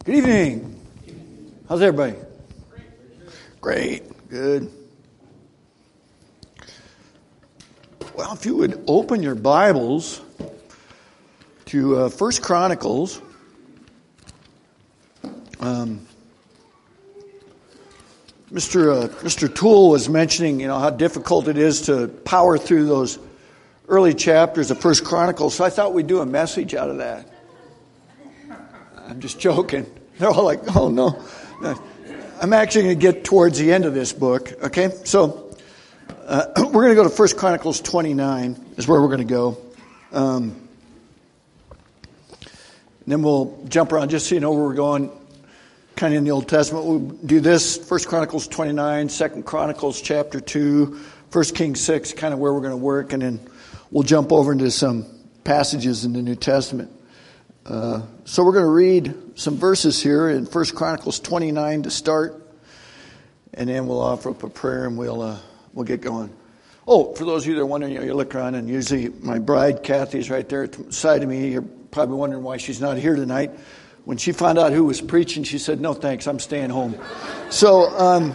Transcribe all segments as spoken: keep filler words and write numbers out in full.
Good evening. How's everybody? Great. Good. Well, if you would open your Bibles to uh, First Chronicles, um, Mister Uh, Mister Toole was mentioning, you know, how difficult it is to power through those early chapters of First Chronicles. So I thought we'd do a message out of that. I'm just joking. They're all like, oh no. I'm actually going to get towards the end of this book, okay? So uh, we're going to go to First Chronicles twenty-nine is where we're going to go. Um, and then we'll jump around just so you know where we're going, kind of in the Old Testament. We'll do this, First Chronicles twenty-nine, Second Chronicles chapter two, First Kings six, kind of where we're going to work, and then we'll jump over into some passages in the New Testament. Uh, so we're going to read some verses here in First Chronicles twenty-nine to start, and then we'll offer up a prayer and we'll uh, we'll get going. Oh, for those of you that are wondering, you know, you look around and usually my bride Kathy's right there to the side of me. You're probably wondering why she's not here tonight. When she found out who was preaching, she said, "No, thanks, I'm staying home." So um,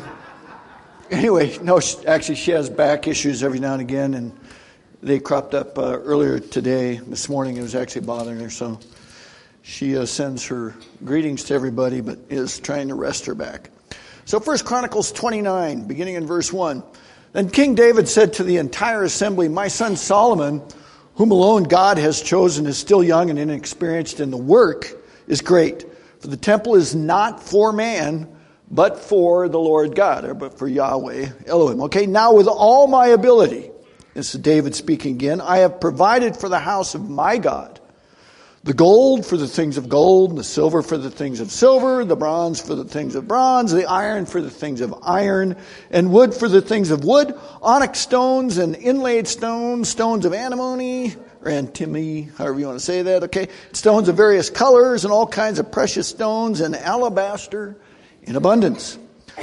anyway, no, she, actually she has back issues every now and again, and they cropped up uh, earlier today. This morning it was actually bothering her, so. She uh, sends her greetings to everybody, but is trying to rest her back. So First Chronicles twenty-nine, beginning in verse one. Then King David said to the entire assembly, "My son Solomon, whom alone God has chosen, is still young and inexperienced, and the work is great. For the temple is not for man, but for the Lord God," or but for Yahweh, Elohim. Okay, now with all my ability, this is David speaking again, "I have provided for the house of my God the gold for the things of gold, the silver for the things of silver, the bronze for the things of bronze, the iron for the things of iron, and wood for the things of wood, onyx stones and inlaid stones, stones of antimony, or antimony, however you want to say that, okay, stones of various colors, and all kinds of precious stones, and alabaster in abundance.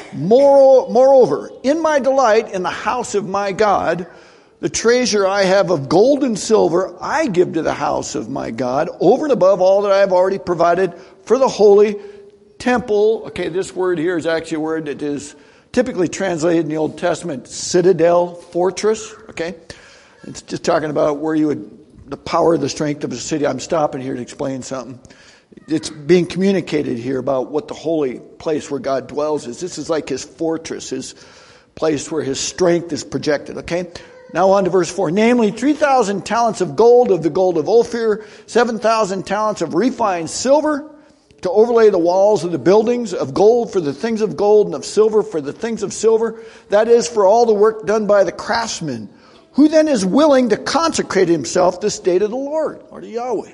Moreover, in my delight in the house of my God, the treasure I have of gold and silver, I give to the house of my God, over and above all that I have already provided for the holy temple." Okay, this word here is actually a word that is typically translated in the Old Testament, citadel, fortress. Okay, it's just talking about where you would, the power, the strength of a city. I'm stopping here to explain something. It's being communicated here about what the holy place where God dwells is. This is like his fortress, his place where his strength is projected. Okay. Now on to verse four. "Namely, three thousand talents of gold of the gold of Ophir, seven thousand talents of refined silver, to overlay the walls of the buildings, of gold for the things of gold, and of silver for the things of silver. That is, for all the work done by the craftsmen. Who then is willing to consecrate himself this day to the Lord," or to Yahweh?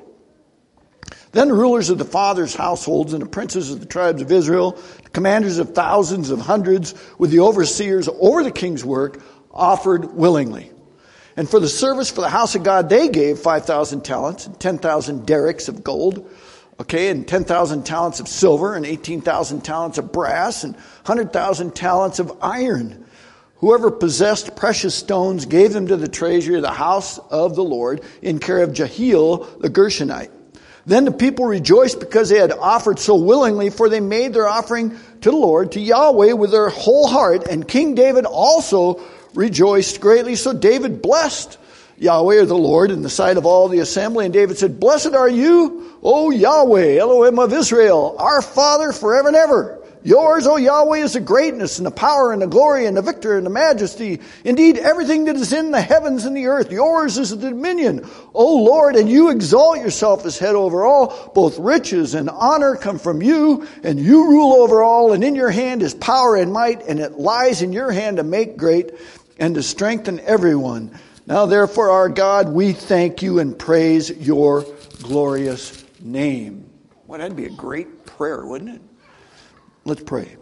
"Then the rulers of the fathers' households and the princes of the tribes of Israel, the commanders of thousands, of hundreds, with the overseers over the king's work, offered willingly. And for the service for the house of God, they gave five thousand talents and ten thousand derricks of gold, okay, and ten thousand talents of silver and eighteen thousand talents of brass and one hundred thousand talents of iron. Whoever possessed precious stones gave them to the treasury of the house of the Lord in care of Jehiel the Gershonite. Then the people rejoiced because they had offered so willingly, for they made their offering to the Lord, to Yahweh, with their whole heart. And King David also rejoiced greatly. So David blessed Yahweh, or the Lord, in the sight of all the assembly. And David said, 'Blessed are you, O Yahweh, Elohim of Israel, our Father forever and ever. Yours, O Yahweh, is the greatness and the power and the glory and the victory and the majesty. Indeed, everything that is in the heavens and the earth, yours is the dominion, O Lord, and you exalt yourself as head over all. Both riches and honor come from you, and you rule over all, and in your hand is power and might, and it lies in your hand to make great and to strengthen everyone. Now therefore, our God, we thank you and praise your glorious name.'" Well, that'd be a great prayer, wouldn't it? Let's pray.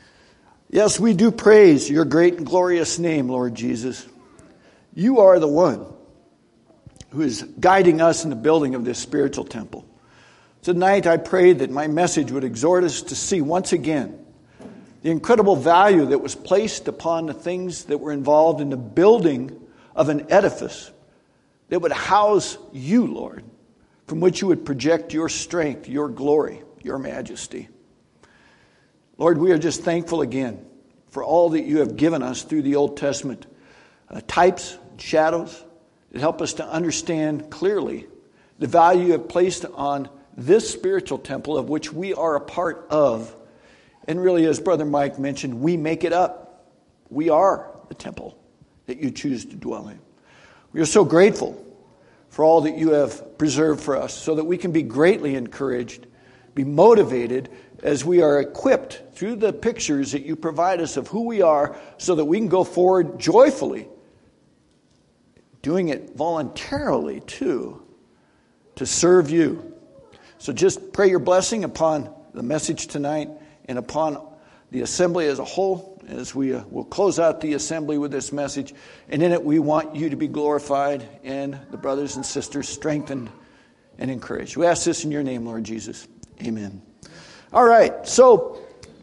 Yes, we do praise your great and glorious name, Lord Jesus. You are the one who is guiding us in the building of this spiritual temple. Tonight, I pray that my message would exhort us to see once again the incredible value that was placed upon the things that were involved in the building of an edifice that would house you, Lord, from which you would project your strength, your glory, your majesty. Lord, we are just thankful again for all that you have given us through the Old Testament uh, types, shadows, that help us to understand clearly the value you have placed on this spiritual temple of which we are a part of. And really, as Brother Mike mentioned, we make it up. We are the temple that you choose to dwell in. We are so grateful for all that you have preserved for us so that we can be greatly encouraged, be motivated as we are equipped through the pictures that you provide us of who we are so that we can go forward joyfully, doing it voluntarily too, to serve you. So just pray your blessing upon the message tonight and upon the assembly as a whole as we uh, will close out the assembly with this message. And in it we want you to be glorified and the brothers and sisters strengthened and encouraged. We ask this in your name, Lord Jesus. Amen. All right, so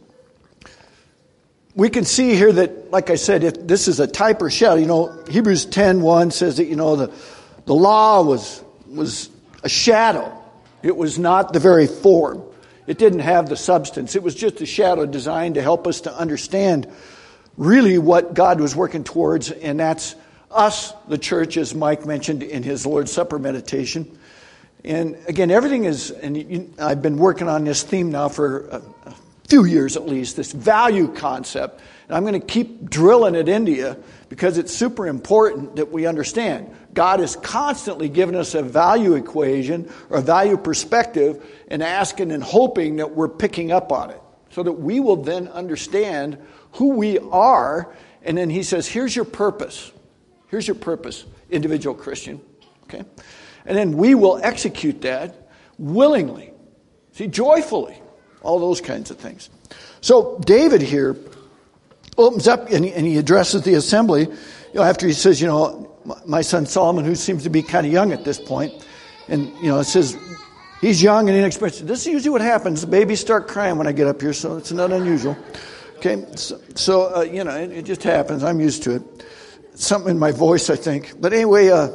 we can see here that, like I said, if this is a type or shadow. You know, Hebrews ten one says that, you know, the, the law was was a shadow. It was not the very form. It didn't have the substance. It was just a shadow designed to help us to understand really what God was working towards, and that's us, the church, as Mike mentioned in his Lord's Supper meditation. And again, everything is, and you, I've been working on this theme now for a, a few years at least, this value concept. And I'm going to keep drilling it into you because it's super important that we understand. God is constantly giving us a value equation or a value perspective and asking and hoping that we're picking up on it so that we will then understand who we are. And then he says, here's your purpose. Here's your purpose, individual Christian. Okay? And then we will execute that willingly. See, joyfully. All those kinds of things. So David here opens up and he, and he addresses the assembly. You know, after he says, you know, my son Solomon, who seems to be kind of young at this point, and you know, it says he's young and inexperienced. This is usually what happens. The babies start crying when I get up here, so it's not unusual. Okay, so, so uh, you know, it, it just happens. I'm used to it. It's something in my voice, I think. But anyway, uh,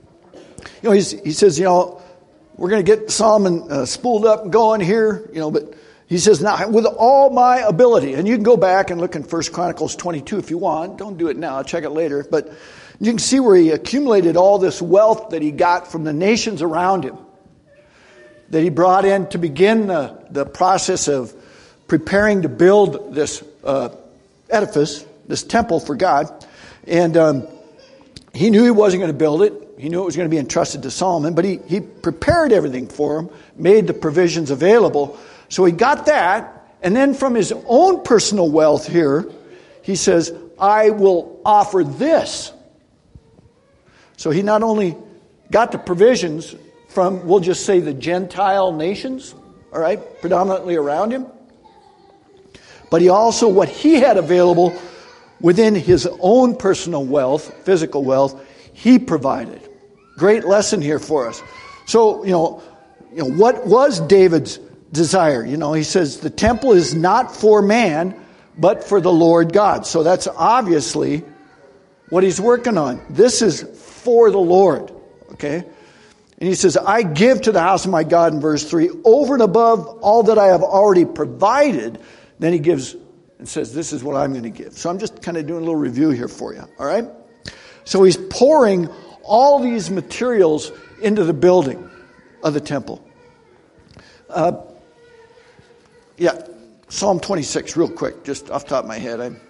you know, he's, he says, you know, we're going to get Solomon uh, spooled up and going here, you know, but he says, now, with all my ability, and you can go back and look in First Chronicles twenty-two if you want. Don't do it now. I'll check it later. But you can see where he accumulated all this wealth that he got from the nations around him, that he brought in to begin the, the process of preparing to build this uh, edifice, this temple for God. And um, he knew he wasn't going to build it. He knew it was going to be entrusted to Solomon, but he, he prepared everything for him, made the provisions available. So he got that, and then from his own personal wealth here, he says, I will offer this. So he not only got the provisions from, we'll just say, the Gentile nations, all right, predominantly around him, but he also, what he had available within his own personal wealth, physical wealth, he provided. Great lesson here for us. So, you know, you know, what was David's desire? You know, he says the temple is not for man, but for the Lord God. So that's obviously what he's working on. This is for the Lord. Okay? And he says, I give to the house of my God in verse three, over and above all that I have already provided. Then he gives and says, this is what I'm going to give. So I'm just kind of doing a little review here for you. All right? So he's pouring all these materials into the building of the temple. Uh, yeah, Psalm twenty-six, real quick, just off the top of my head. I'm,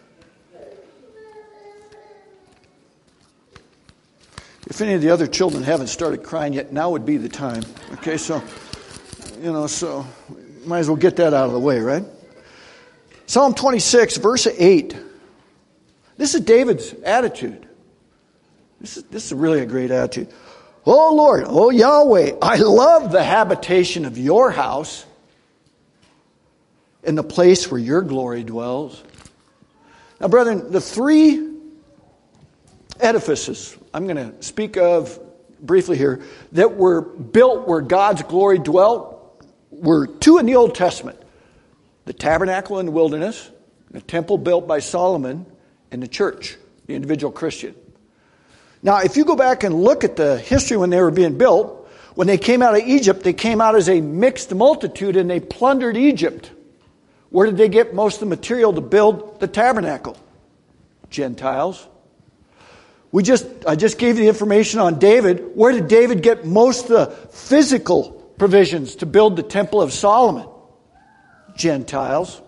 if any of the other children haven't started crying yet, now would be the time. Okay, so, you know, so might as well get that out of the way, right? Psalm twenty-six, verse eight. This is David's attitude. This is, this is really a great attitude. Oh Lord, oh Yahweh, I love the habitation of your house and the place where your glory dwells. Now, brethren, the three edifices I'm going to speak of briefly here that were built where God's glory dwelt were two in the Old Testament. The tabernacle in the wilderness, the temple built by Solomon, and the church, the individual Christian. Now, if you go back and look at the history when they were being built, when they came out of Egypt, they came out as a mixed multitude and they plundered Egypt Where did they get most of the material to build the tabernacle? Gentiles. We just, I just gave you the information on David. Where did David get most of the physical provisions to build the Temple of Solomon? Gentiles.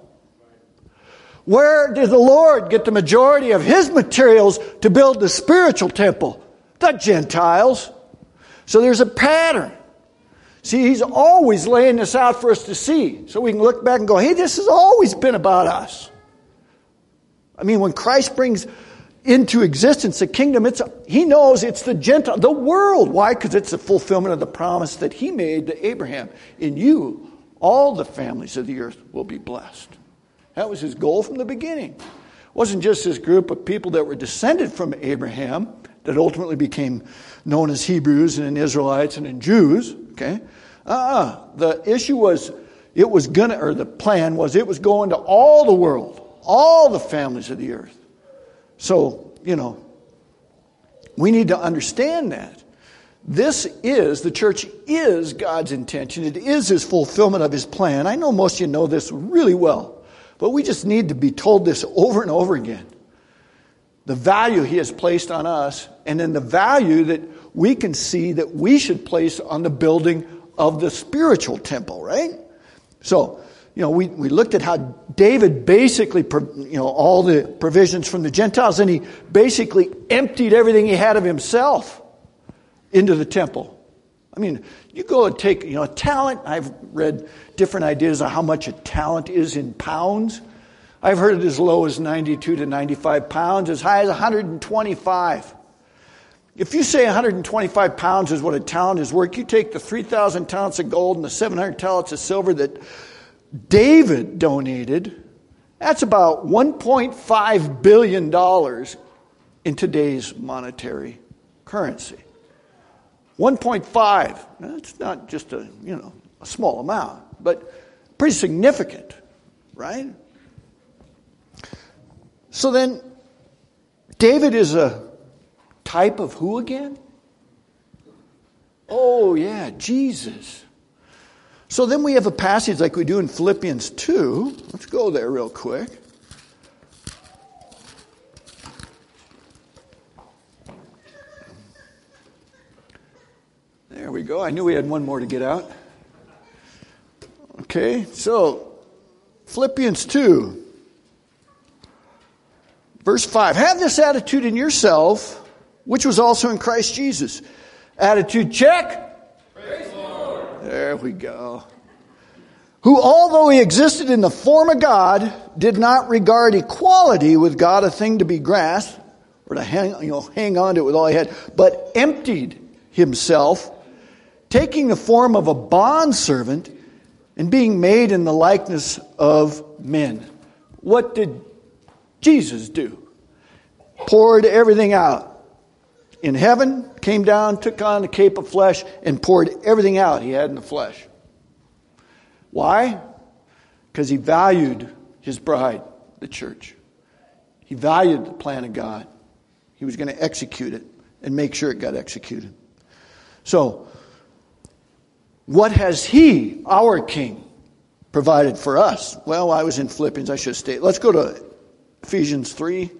Where did the Lord get the majority of his materials to build the spiritual temple? The Gentiles. So there's a pattern. See, he's always laying this out for us to see. So we can look back and go, hey, this has always been about us. I mean, when Christ brings into existence the kingdom, it's he knows it's the Gentile, the world. Why? Because it's the fulfillment of the promise that he made to Abraham. In you, all the families of the earth will be blessed. That was his goal from the beginning. It wasn't just this group of people that were descended from Abraham that ultimately became known as Hebrews and Israelites and in Jews. Okay, uh-uh. The issue was it was gonna, or the plan was it was going to all the world, all the families of the earth. So, you know, we need to understand that. This is, the church is God's intention. It is his fulfillment of his plan. I know most of you know this really well, but we just need to be told this over and over again. The value he has placed on us, and then the value that we can see that we should place on the building of the spiritual temple, right? So, you know, we, we looked at how David basically, you know, all the provisions from the Gentiles, and he basically emptied everything he had of himself into the temple. I mean, you go and take, you know, a talent. I've read different ideas of how much a talent is in pounds. I've heard it as low as ninety-two to ninety-five pounds, as high as one hundred twenty-five. If you say one hundred twenty-five pounds is what a talent is worth, you take the three thousand talents of gold and the seven hundred talents of silver that David donated, that's about one point five billion dollars in today's monetary currency. one point five. That's not just a, you know, a small amount, but pretty significant, right? So then, David is a type of who again? Oh, yeah, Jesus. So then we have a passage like we do in Philippians two. Let's go there real quick. There we go. I knew we had one more to get out. Okay, so Philippians two. Verse five, have this attitude in yourself, which was also in Christ Jesus. Attitude check. Praise the Lord. There we go. Who, although he existed in the form of God, did not regard equality with God a thing to be grasped, or to hang, you know, hang on to it with all he had, but emptied himself, taking the form of a bondservant, and being made in the likeness of men. What did Jesus do? Poured everything out. In heaven, came down, took on the cape of flesh, and poured everything out he had in the flesh. Why? Because he valued his bride, the church. He valued the plan of God. He was going to execute it and make sure it got executed. So, what has he, our King, provided for us? Well, I was in Philippians, I should have stayed. Let's go to Ephesians three.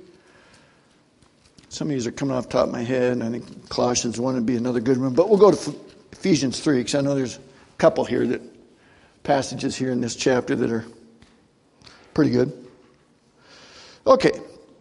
Some of these are coming off the top of my head, and I think Colossians one would be another good one. But we'll go to Ephesians three, because I know there's a couple here, that passages here in this chapter that are pretty good. Okay.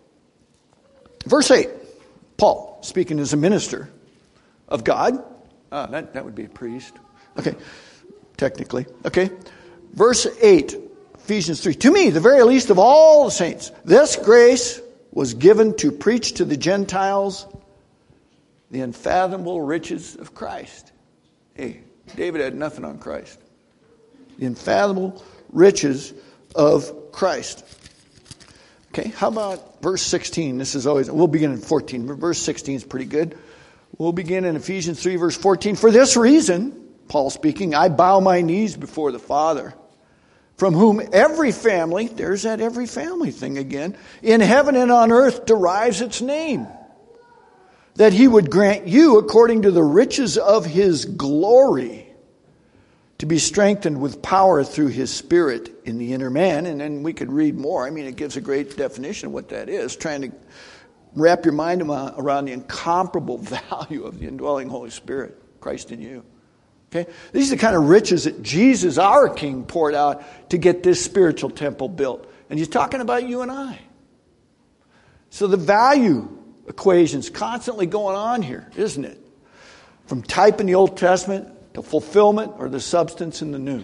Verse eight. Paul, speaking as a minister of God. Ah, that, that would be a priest. Okay. Technically. Okay. Verse eight. Ephesians three. To me, the very least of all the saints, this grace was given to preach to the Gentiles the unfathomable riches of Christ. Hey, David had nothing on Christ. The unfathomable riches of Christ. Okay, how about verse sixteen? This is always, we'll begin in fourteen. Verse sixteen is pretty good. We'll begin in Ephesians three, verse fourteen. For this reason, Paul speaking, I bow my knees before the Father, from whom every family, there's that every family thing again, in heaven and on earth derives its name, that he would grant you, according to the riches of his glory, to be strengthened with power through his Spirit in the inner man. And then we could read more. I mean, it gives a great definition of what that is, trying to wrap your mind around the incomparable value of the indwelling Holy Spirit, Christ in you. Okay? These are the kind of riches that Jesus, our King, poured out to get this spiritual temple built. And he's talking about you and I. So the value equation's constantly going on here, isn't it? From type in the Old Testament to fulfillment or the substance in the New.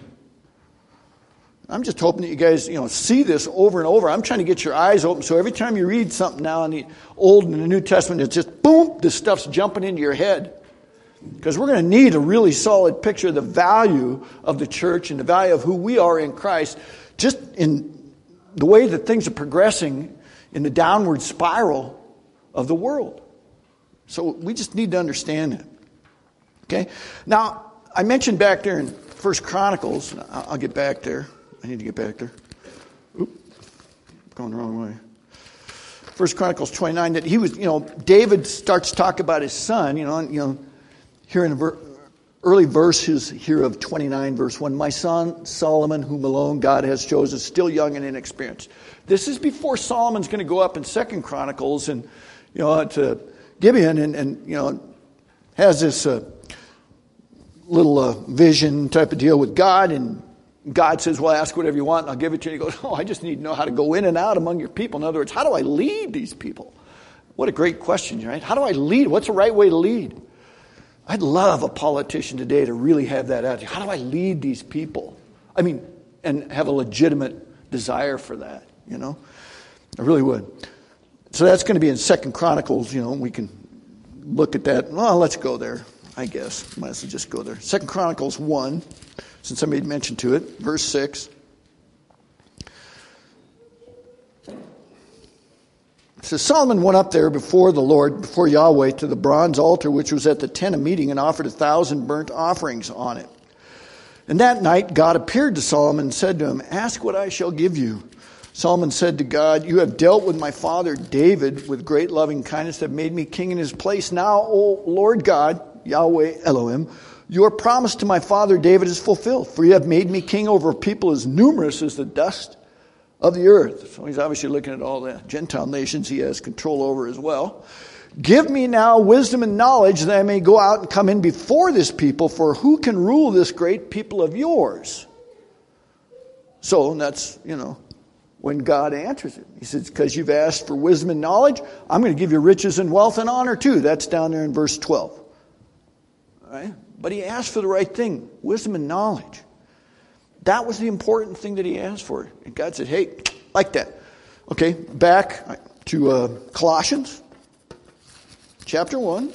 I'm just hoping that you guys, you know, see this over and over. I'm trying to get your eyes open so every time you read something now in the Old and the New Testament, it's just boom, this stuff's jumping into your head. Because we're going to need a really solid picture of the value of the church and the value of who we are in Christ, just in the way that things are progressing in the downward spiral of the world. So we just need to understand it. Okay? Now, I mentioned back there in First Chronicles, I'll get back there. I need to get back there. Oop, going the wrong way. First Chronicles twenty-nine, that he was, you know, David starts to talk about his son, you know, and, you know, here in a ver- early verses here of twenty-nine, verse one, my son Solomon, whom alone God has chosen, still young and inexperienced. This is before Solomon's going to go up in Second Chronicles and, you know, to Gibeon and, and you know, has this uh, little uh, vision type of deal with God, and God says, well, ask whatever you want and I'll give it to you. And he goes, oh, I just need to know how to go in and out among your people. In other words, how do I lead these people? What a great question, right? How do I lead? What's the right way to lead? I'd love a politician today to really have that attitude. How do I lead these people? I mean, and have a legitimate desire for that, you know? I really would. So that's going to be in Second Chronicles, you know, we can look at that. Well, let's go there, I guess. Might as well just go there. Second Chronicles one, since I made mention to it, verse six. It says, Solomon went up there before the Lord, before Yahweh, to the bronze altar which was at the tent of meeting, and offered a thousand burnt offerings on it. And that night God appeared to Solomon and said to him, ask what I shall give you. Solomon said to God, you have dealt with my father David with great loving kindness, have made me king in his place. Now, O Lord God, Yahweh Elohim, your promise to my father David is fulfilled, for you have made me king over a people as numerous as the dust of the earth. So he's obviously looking at all the Gentile nations he has control over as well. Give me now wisdom and knowledge that I may go out and come in before this people, for who can rule this great people of yours? So that's, you know, when God answers it. He says, because you've asked for wisdom and knowledge, I'm going to give you riches and wealth and honor too. That's down there in verse twelve. All right? But he asked for the right thing, wisdom and knowledge. That was the important thing that he asked for. And God said, hey, like that. Okay, back to uh, Colossians chapter one.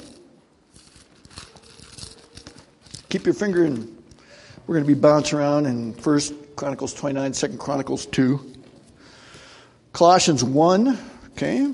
Keep your finger in. We're going to be bouncing around in First Chronicles twenty-nine, Second Chronicles two. Colossians one, okay.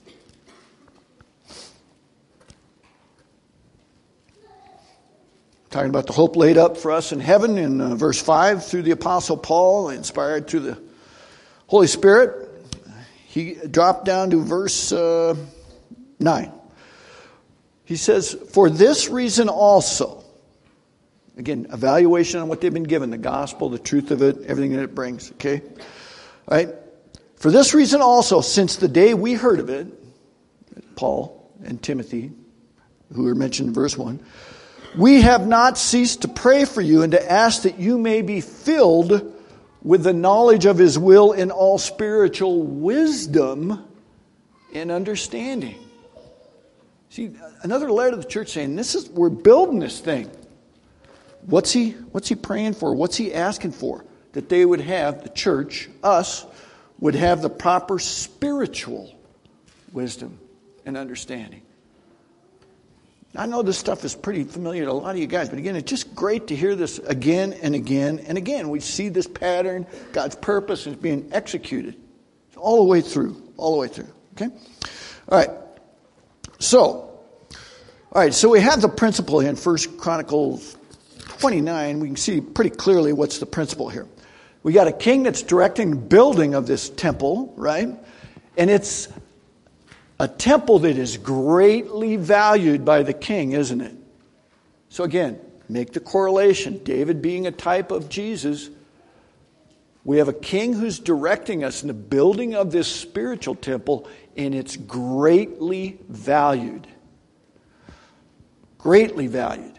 Talking about the hope laid up for us in heaven in uh, verse five through the Apostle Paul, inspired through the Holy Spirit. He dropped down to verse uh, nine. He says, for this reason also, again, evaluation on what they've been given, the gospel, the truth of it, everything that it brings, okay? All right? For this reason also, since the day we heard of it, Paul and Timothy, who are mentioned in verse one, we have not ceased to pray for you and to ask that you may be filled with the knowledge of his will in all spiritual wisdom and understanding. See, another letter to the church saying, this is, we're building this thing. What's he, what's he praying for? What's he asking for? That they would have, the church, us, would have the proper spiritual wisdom and understanding. I know this stuff is pretty familiar to a lot of you guys, but again, it's just great to hear this again and again and again. We see this pattern, God's purpose is being executed all the way through, all the way through. Okay? All right. So, all right, so we have the principle here in First Chronicles twenty-nine. We can see pretty clearly what's the principle here. We got a king that's directing the building of this temple, right? And it's a temple that is greatly valued by the king, isn't it? So again, Make the correlation. David being a type of Jesus. We have a king who's directing us in the building of this spiritual temple, and it's greatly valued. Greatly valued.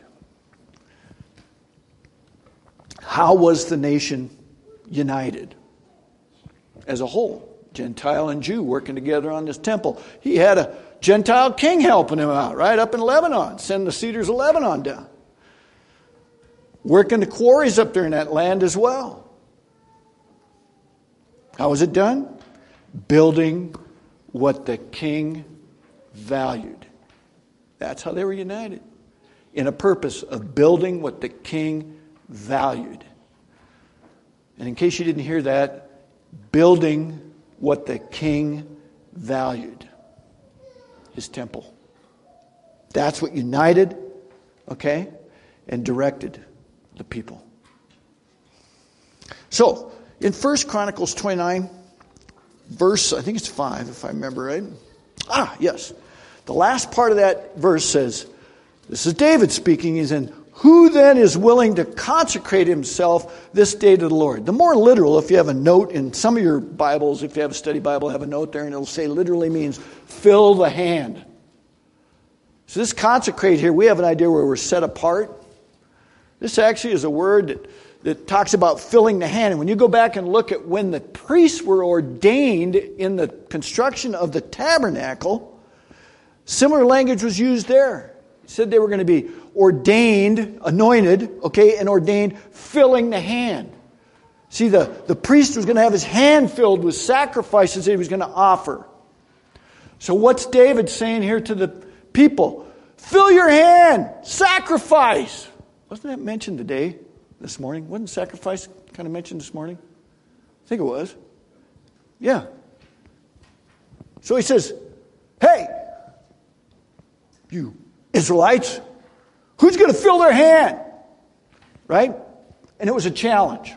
How was the nation united as a whole? Gentile and Jew working together on this temple. He had a Gentile king helping him out, right, up in Lebanon. Send the cedars of Lebanon down. Working the quarries up there in that land as well. How was it done? Building what the king valued. That's how they were united. In a purpose of building what the king valued. And in case you didn't hear that, building what the king valued. His temple. That's what united, okay, and directed the people. So, in First Chronicles twenty-nine, verse, I think it's five, if I remember right. Ah, yes. The last part of that verse says, this is David speaking, he's in, who then is willing to consecrate himself this day to the Lord? The more literal, if you have a note in some of your Bibles, if you have a study Bible, have a note there, and it'll say literally means fill the hand. So this consecrate here, we have an idea where we're set apart. This actually is a word that that talks about filling the hand. And when you go back and look at when the priests were ordained in the construction of the tabernacle, similar language was used there. It said they were going to be ordained, anointed, okay, and ordained filling the hand. See, the, the priest was going to have his hand filled with sacrifices that he was going to offer. So what's David saying here to the people? Fill your hand, sacrifice. Wasn't that mentioned today? This morning? Wasn't sacrifice kind of mentioned this morning? I think it was. Yeah. So he says, hey, you Israelites, who's going to fill their hand? Right? And it was a challenge.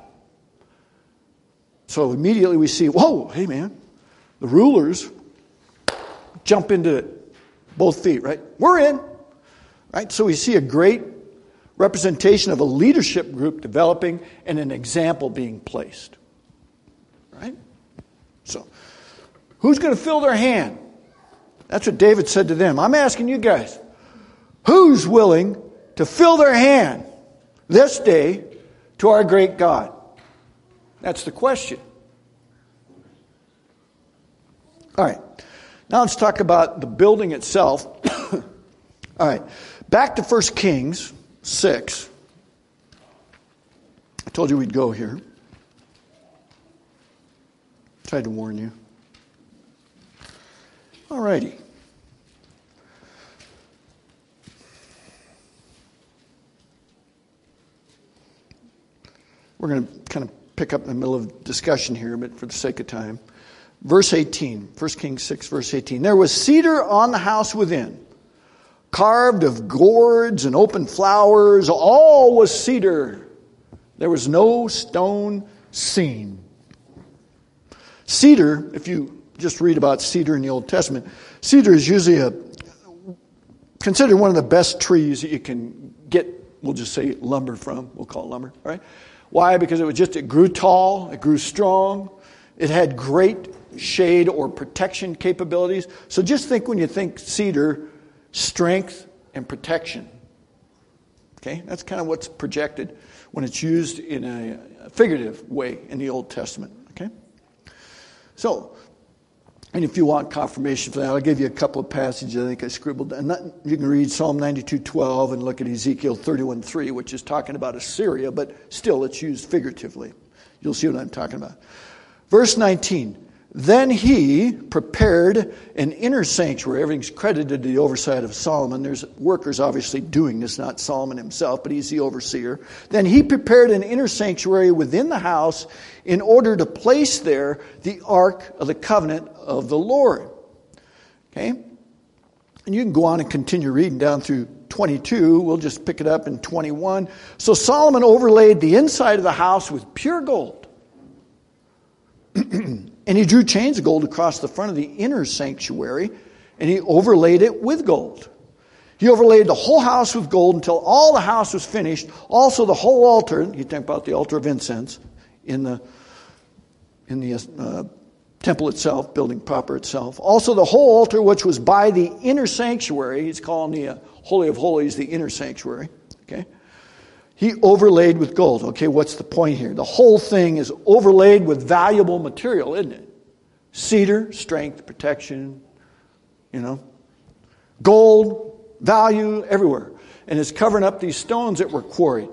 So immediately we see, whoa, hey man, the rulers jump into it, both feet, right? We're in. Right? So we see a great representation of a leadership group developing and an example being placed. Right? So, who's going to fill their hand? That's what David said to them. I'm asking you guys, who's willing to fill their hand this day to our great God? That's the question. All right. Now let's talk about the building itself. All right. Back to First Kings six. I told you we'd go here. Tried to warn you. All righty. We're going to kind of pick up in the middle of discussion here, but for the sake of time. Verse eighteen, First Kings six, verse eighteen. There was cedar on the house within, carved of gourds and open flowers. All was cedar. There was no stone seen. Cedar, if you just read about cedar in the Old Testament, cedar is usually a considered one of the best trees that you can get, we'll just say lumber from. We'll call it lumber, right? Why? Because it was just, it grew tall, it grew strong, it had great shade or protection capabilities. So just think when you think cedar, strength and protection. Okay, that's kind of what's projected when it's used in a figurative way in the Old Testament. Okay, so, and if you want confirmation for that, I'll give you a couple of passages I think I scribbled. And that, you can read Psalm ninety-two twelve and look at Ezekiel thirty-one three, which is talking about Assyria, but still it's used figuratively. You'll see what I'm talking about. Verse nineteen. Then he prepared an inner sanctuary. Everything's credited to the oversight of Solomon. There's workers obviously doing this, not Solomon himself, but he's the overseer. Then he prepared an inner sanctuary within the house in order to place there the ark of the covenant of the Lord. Okay? And you can go on and continue reading down through twenty-two. We'll just pick it up in twenty-one. So Solomon overlaid the inside of the house with pure gold. And he drew chains of gold across the front of the inner sanctuary, and he overlaid it with gold. He overlaid the whole house with gold until all the house was finished. Also the whole altar, you think about the altar of incense in the in the uh, temple itself, building proper itself. Also the whole altar which was by the inner sanctuary, he's calling the uh, Holy of Holies the inner sanctuary, okay? He overlaid with gold. Okay, what's the point here? The whole thing is overlaid with valuable material, isn't it? Cedar, strength, protection, you know. Gold, value, everywhere. And it's covering up these stones that were quarried.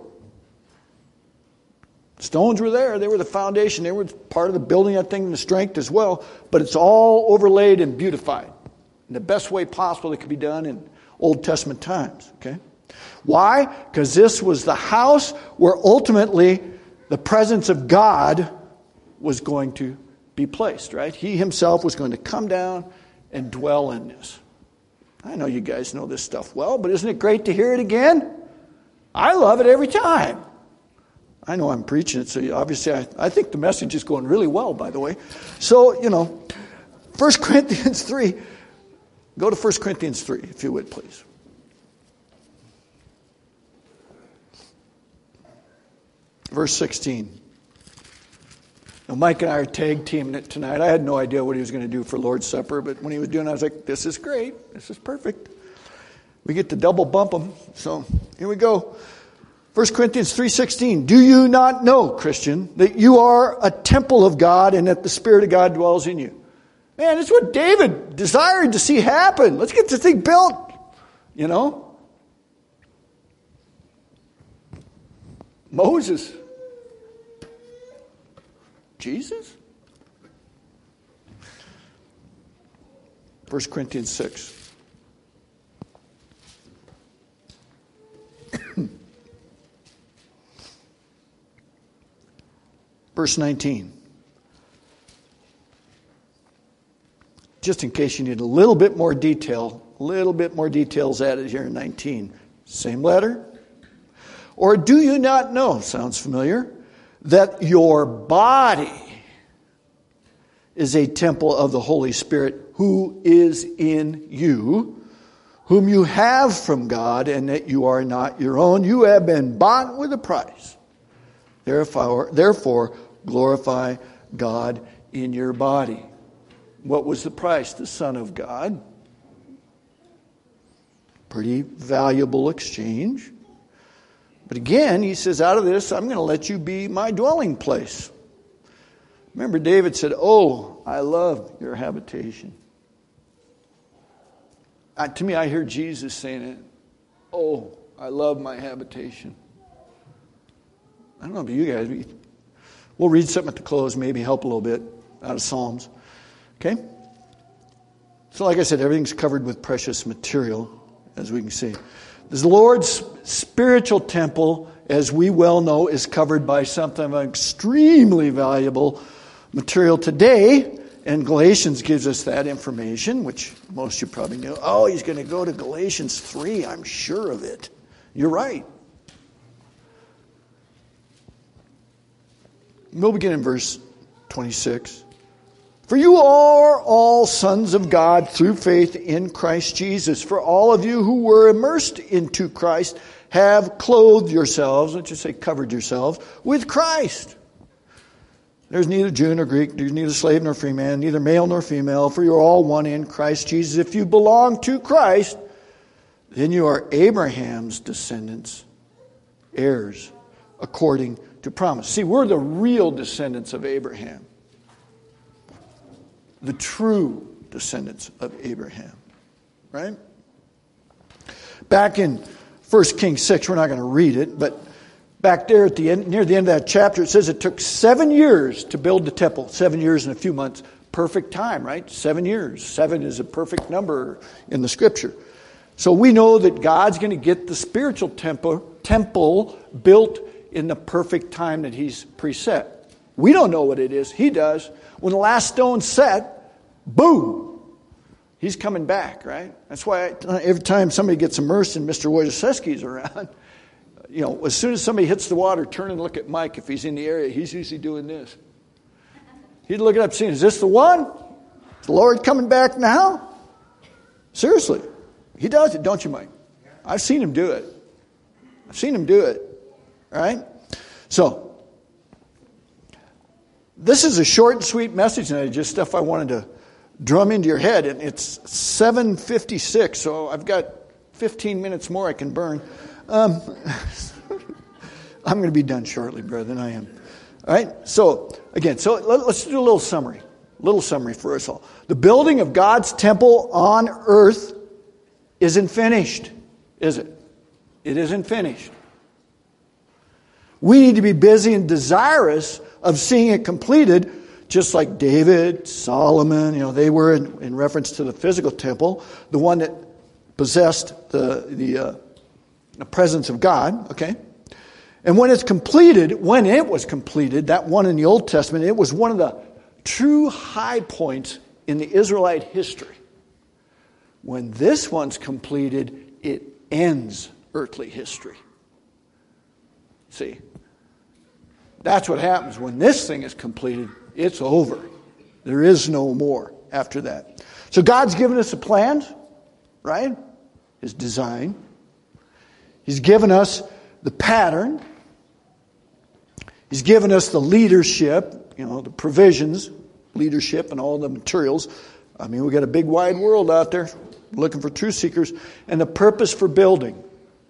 Stones were there. They were the foundation. They were part of the building that thing and the strength as well. But it's all overlaid and beautified in the best way possible that could be done in Old Testament times. Okay? Why? Because this was the house where ultimately the presence of God was going to be placed, right? He himself was going to come down and dwell in this. I know you guys know this stuff well, but isn't it great to hear it again? I love it every time. I know I'm preaching it, so obviously I, I think the message is going really well, by the way. So, you know, First Corinthians three. Go to First Corinthians three, if you would, please. Verse sixteen. Now, Mike and I are tag teaming it tonight. I had no idea what he was going to do for Lord's Supper, but when he was doing it, I was like, this is great. This is perfect. We get to double bump him. So here we go. First Corinthians three sixteen. Do you not know, Christian, that you are a temple of God and that the Spirit of God dwells in you? Man, that's what David desired to see happen. Let's get this thing built. You know? Moses. Jesus? First Corinthians six. Verse nineteen. Just in case you need a little bit more detail, a little bit more details added here in nineteen. Same letter. Or do you not know, sounds familiar, that your body is a temple of the Holy Spirit who is in you, whom you have from God, and that you are not your own. You have been bought with a price. Therefore, therefore glorify God in your body. What was the price? The Son of God. Pretty valuable exchange. But again, he says, out of this, I'm going to let you be my dwelling place. Remember, David said, oh, I love your habitation. Uh, to me, I hear Jesus saying it. Oh, I love my habitation. I don't know about you guys. We'll read something at the close, maybe help a little bit out of Psalms. Okay? So like I said, everything's covered with precious material, as we can see. The Lord's spiritual temple, as we well know, is covered by something of extremely valuable material today. And Galatians gives us that information, which most of you probably knew. Oh, he's going to go to Galatians three. I'm sure of it. You're right. We'll begin in verse twenty-six. For you are all sons of God through faith in Christ Jesus. For all of you who were immersed into Christ have clothed yourselves, let's just say covered yourselves, with Christ. There's neither Jew nor Greek, there's neither slave nor free man, neither male nor female, for you are all one in Christ Jesus. If you belong to Christ, then you are Abraham's descendants, heirs, according to promise. See, we're the real descendants of Abraham. The true descendants of Abraham. Right? Back in First Kings six, we're not going to read it, but back there at the end, near the end of that chapter, it says it took seven years to build the temple. Seven years and a few months. Perfect time, right? Seven years. Seven is a perfect number in the Scripture. So we know that God's going to get the spiritual temple, temple built in the perfect time that He's preset. We don't know what it is. He does. When the last stone's set, boom, He's coming back, right? That's why I, every time somebody gets immersed and Mister Wojciechowski's around, you know, as soon as somebody hits the water, turn and look at Mike. If he's in the area, he's usually doing this. He'd look it up, saying, is this the one? Is the Lord coming back now? Seriously. He does it, don't you, Mike? I've seen him do it. I've seen him do it. All right? So, this is a short and sweet message tonight, just stuff I wanted to drum into your head. And it's seven fifty-six, so I've got fifteen minutes more I can burn. Um, I'm going to be done shortly, brethren, I am. All right? So, again, so let, let's do a little summary. A little summary for us all. The building of God's temple on earth isn't finished, is it? It isn't finished. We need to be busy and desirous of seeing it completed, just like David, Solomon, you know, they were in, in reference to the physical temple, the one that possessed the, the, uh, the presence of God, okay? And when it's completed, when it was completed, that one in the Old Testament, it was one of the true high points in the Israelite history. When this one's completed, it ends earthly history. See? That's what happens. When this thing is completed, it's over. There is no more after that. So God's given us a plan, right? His design. He's given us the pattern. He's given us the leadership, you know, the provisions, leadership and all the materials. I mean, we've got a big wide world out there looking for truth seekers. And the purpose for building.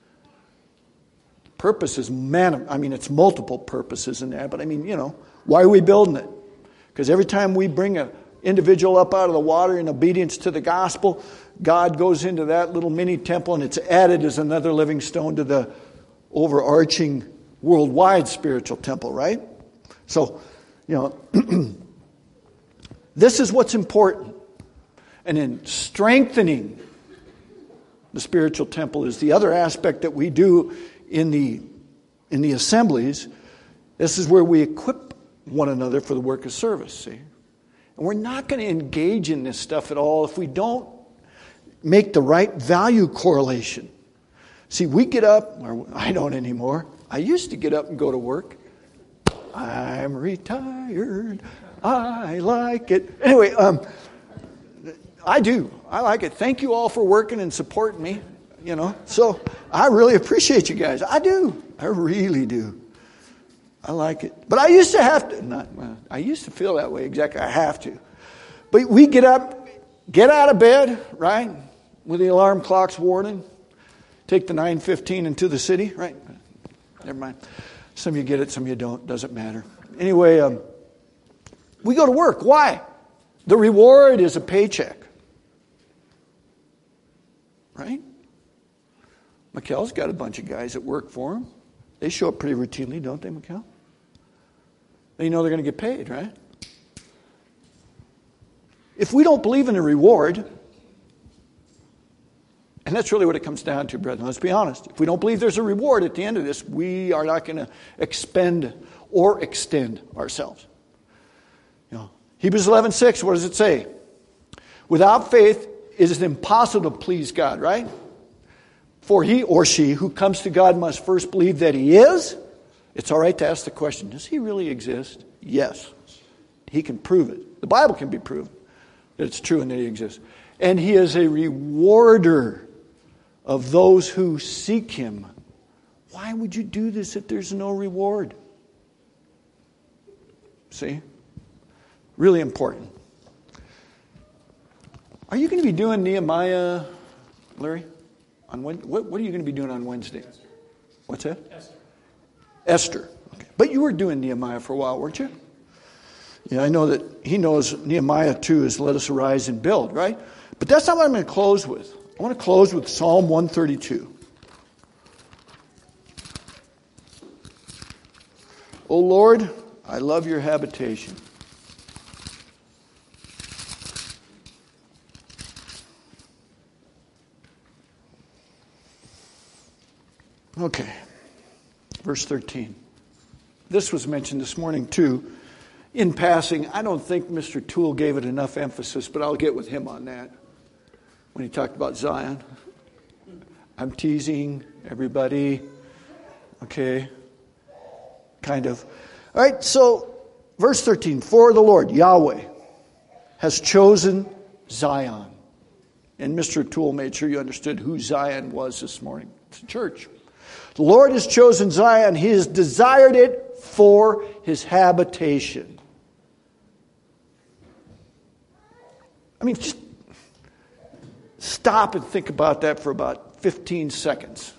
Purpose is, man, I mean, it's multiple purposes in there. But I mean, you know, why are we building it? Because every time we bring an individual up out of the water in obedience to the gospel, God goes into that little mini temple and it's added as another living stone to the overarching worldwide spiritual temple, right? So, you know, this is what's important. And in strengthening the spiritual temple is the other aspect that we do in the in the assemblies. This is where we equip one another for the work of service, see? And we're not going to engage in this stuff at all if we don't make the right value correlation. See, we get up, or I don't anymore. I used to get up and go to work. I'm retired. I like it. Anyway, um, I do. I like it. Thank you all for working and supporting me. You know, so I really appreciate you guys. I do. I really do. I like it. But I used to have to, not, well, I used to feel that way exactly. I have to. But we get up, get out of bed, right, with the alarm clock's warning. Take the nine fifteen into the city, right? Never mind. Some of you get it, some of you don't. Doesn't matter. Anyway, um, we go to work. Why? The reward is a paycheck. Right? Mikkel's got a bunch of guys that work for him. They show up pretty routinely, don't they, Mikkel? They know they're going to get paid, right? If we don't believe in a reward, and that's really what it comes down to, brethren, let's be honest. If we don't believe there's a reward at the end of this, we are not going to expend or extend ourselves. You know, Hebrews eleven six, what does it say? Without faith, it is impossible to please God, right? For he or she who comes to God must first believe that he is. It's all right to ask the question, does he really exist? Yes. He can prove it. The Bible can be proven that it's true and that he exists. And he is a rewarder of those who seek him. Why would you do this if there's no reward? See? Really important. Are you going to be doing Nehemiah, Larry? On when, what, what are you going to be doing on Wednesday? Esther. What's that? Esther. Esther. Okay. But you were doing Nehemiah for a while, weren't you? Yeah, I know that he knows Nehemiah too is let us arise and build, right? But that's not what I'm going to close with. I want to close with Psalm one thirty-two. O Lord, I love your habitation. Okay, verse thirteen. This was mentioned this morning too. In passing, I don't think Mister Toole gave it enough emphasis, but I'll get with him on that when he talked about Zion. I'm teasing everybody. Okay, kind of. All right, so verse thirteen. For the Lord, Yahweh, has chosen Zion. And Mister Toole made sure you understood who Zion was this morning. It's a church. The Lord has chosen Zion. He has desired it for His habitation. I mean, just stop and think about that for about fifteen seconds.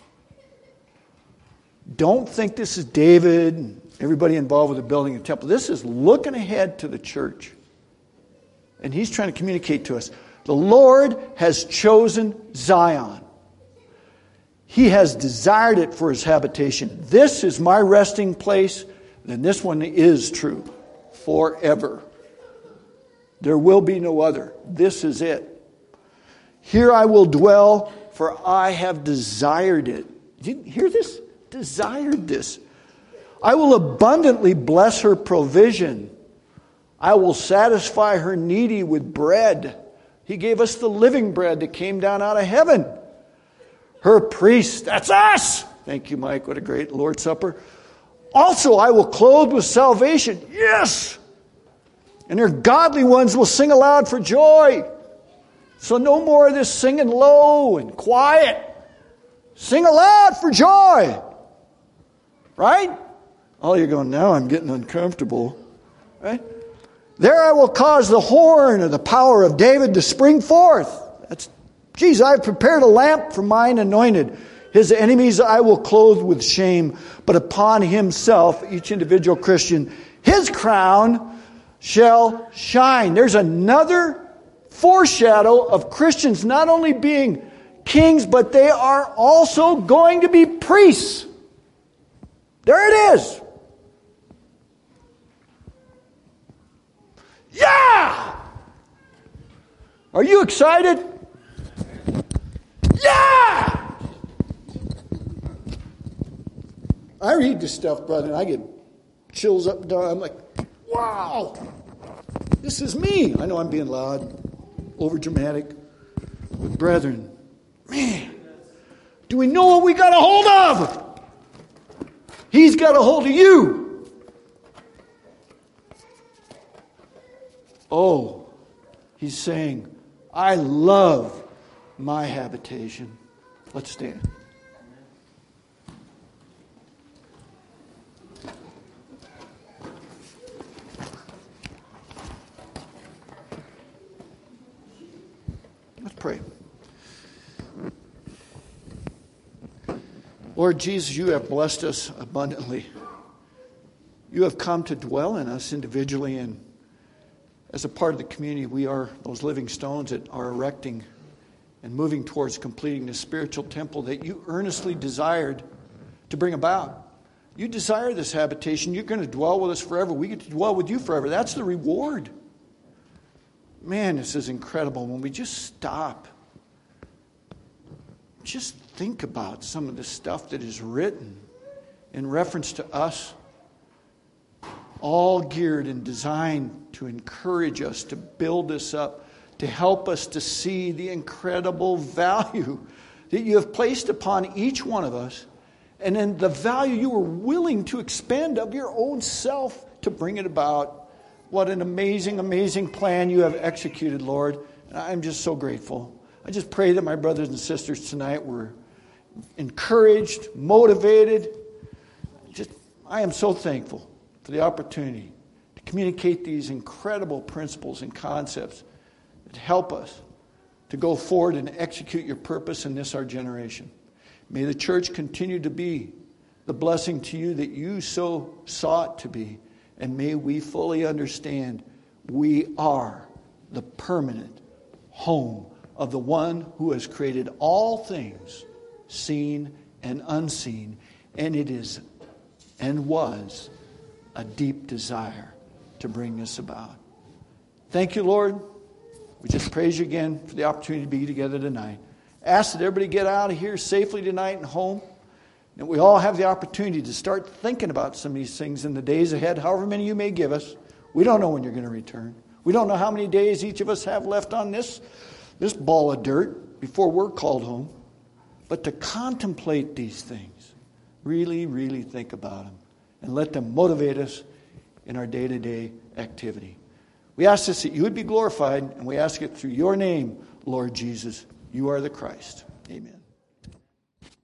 Don't think this is David and everybody involved with the building of the temple. This is looking ahead to the church. And He's trying to communicate to us. The Lord has chosen Zion. He has desired it for His habitation. This is my resting place. Then this one is true forever. There will be no other. This is it. Here I will dwell, for I have desired it. Did you hear this? Desired this. I will abundantly bless her provision. I will satisfy her needy with bread. He gave us the living bread that came down out of heaven. Her priests, that's us. Thank you, Mike. What a great Lord's Supper. Also, I will clothe with salvation. Yes. And their godly ones will sing aloud for joy. So no more of this singing low and quiet. Sing aloud for joy. Right? Oh, you're going, now I'm getting uncomfortable. Right? There I will cause the horn of the power of David to spring forth. That's, geez, I've prepared a lamp for mine anointed. His enemies I will clothe with shame. But upon himself, each individual Christian, his crown shall shine. There's another foreshadow of Christians not only being kings, but they are also going to be priests. There it is. Yeah! Are you excited? Yeah! I read this stuff, brother, and I get chills up and down. I'm like, wow! This is me. I know I'm being loud, over dramatic. But brethren, man, do we know what we got a hold of? He's got a hold of you. Oh, He's saying, I love my habitation. Let's stand. Let's pray. Lord Jesus, you have blessed us abundantly. You have come to dwell in us individually, and as a part of the community, we are those living stones that are erecting and moving towards completing the spiritual temple that you earnestly desired to bring about. You desire this habitation. You're going to dwell with us forever. We get to dwell with you forever. That's the reward. Man, this is incredible. When we just stop, just think about some of the stuff that is written in reference to us, all geared and designed to encourage us, to build us up, to help us to see the incredible value that you have placed upon each one of us, and then the value you were willing to expend of your own self to bring it about. What an amazing, amazing plan you have executed, Lord. And I'm just so grateful. I just pray that my brothers and sisters tonight were encouraged, motivated. Just, I am so thankful for the opportunity to communicate these incredible principles and concepts that help us to go forward and execute your purpose in this our generation. May the church continue to be the blessing to you that you so sought to be. And may we fully understand we are the permanent home of the one who has created all things, seen and unseen. And it is and was a deep desire to bring this about. Thank you, Lord. We just praise you again for the opportunity to be together tonight. Ask that everybody get out of here safely tonight and home. And we all have the opportunity to start thinking about some of these things in the days ahead, however many you may give us. We don't know when you're going to return. We don't know how many days each of us have left on this, this ball of dirt before we're called home. But to contemplate these things, really, really think about them, and let them motivate us in our day-to-day activity. We ask this that you would be glorified, and we ask it through your name, Lord Jesus, you are the Christ. Amen.